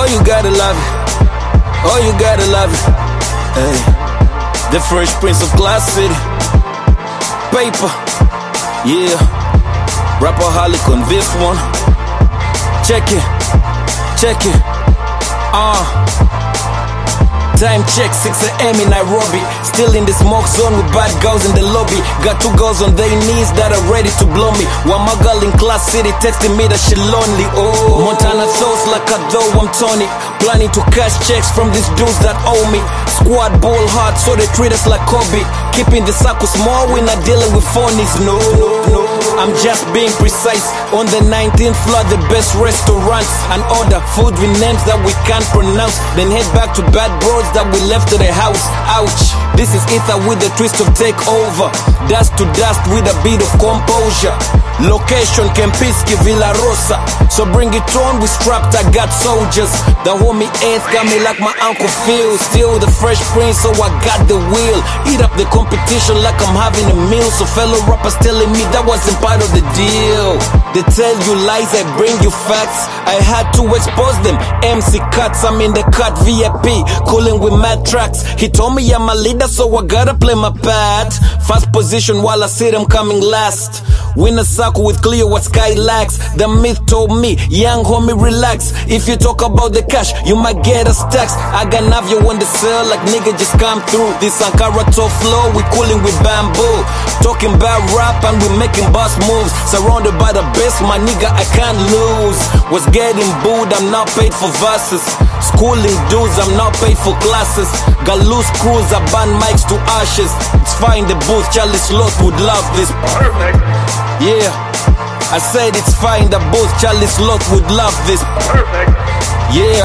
Oh, you gotta love it. Oh, you gotta love it. Hey, the Fresh Prince of Class City. Paper, yeah. Rapaholic on this one. Check it, check it. Time check, 6 AM in Nairobi. Still in the smoke zone with bad girls in the lobby. Got 2 girls on their knees that are ready to blow me. One my girl in Class City texting me that she lonely. Oh, Montana thoughts like I though I'm Tony. Planning to cash checks from these dudes that owe me. Squad ball hard so they treat us like Kobe. Keeping the circle small, we're not dealing with phonies. No, I'm just being precise. On the 19th floor, the best restaurants. And order food with names that we can't pronounce. Then head back to bad bros that we left to the house. Ouch, this is Ether with a twist of takeover. Dust to dust with a bit of composure. Location Kempinski, Villa Rosa. So bring it on, we strapped, I got soldiers. The homie Eighth got me like my Uncle Phil. Still the Fresh Prince, so I got the wheel. Eat up the competition like I'm having a meal. So fellow rappers telling me that wasn't part of the deal. They tell you lies, I bring you facts. I had to expose them. MC Cuts, I'm in the cut VIP. Cooling with mad tracks. He told me I'm a leader, so I gotta play my part. Fast position while I see them coming last. Win a circle with clear what sky lacks. The myth told me, young homie relax. If you talk about the cash, you might get a stacks. I got Navio on the cell like nigga just come through. This Ankara top flow, we cooling with bamboo. Talking about rap and we making boss moves. Surrounded by the best, my nigga I can't lose. Was getting booed, I'm not paid for verses. Schooling dudes, I'm not paid for classes. Got loose crews, I burn mics to ashes. It's fine the booth, Charlie Sloth would love this. Perfect. Yeah, I said it's fine that both Charlie Sloth would love this. Perfect. Yeah,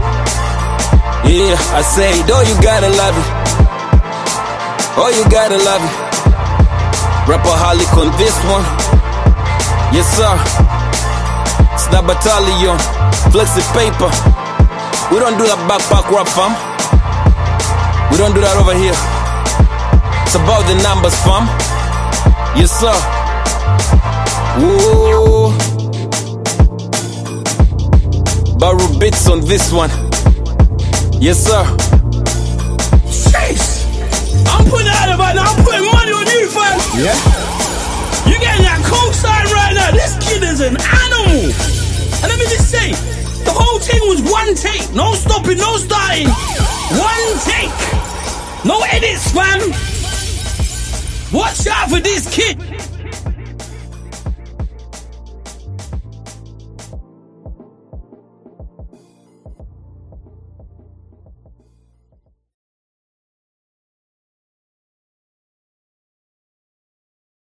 I said, oh you gotta love it. Oh you gotta love it. Rapaholic on this one. Yes sir. It's the battalion. Flexi paper. We don't do that backpack rap fam. We don't do that over here. It's about the numbers fam. Yes sir. Whoa. Barrow bits on this one. Yes sir. Chase, I'm putting out about now, I'm putting money on you fam. Yeah. You getting that co-sign right now. This kid is an animal. And let me just say, the whole thing was one take. No stopping, no starting. One take. No edits fam. Watch out for this kid.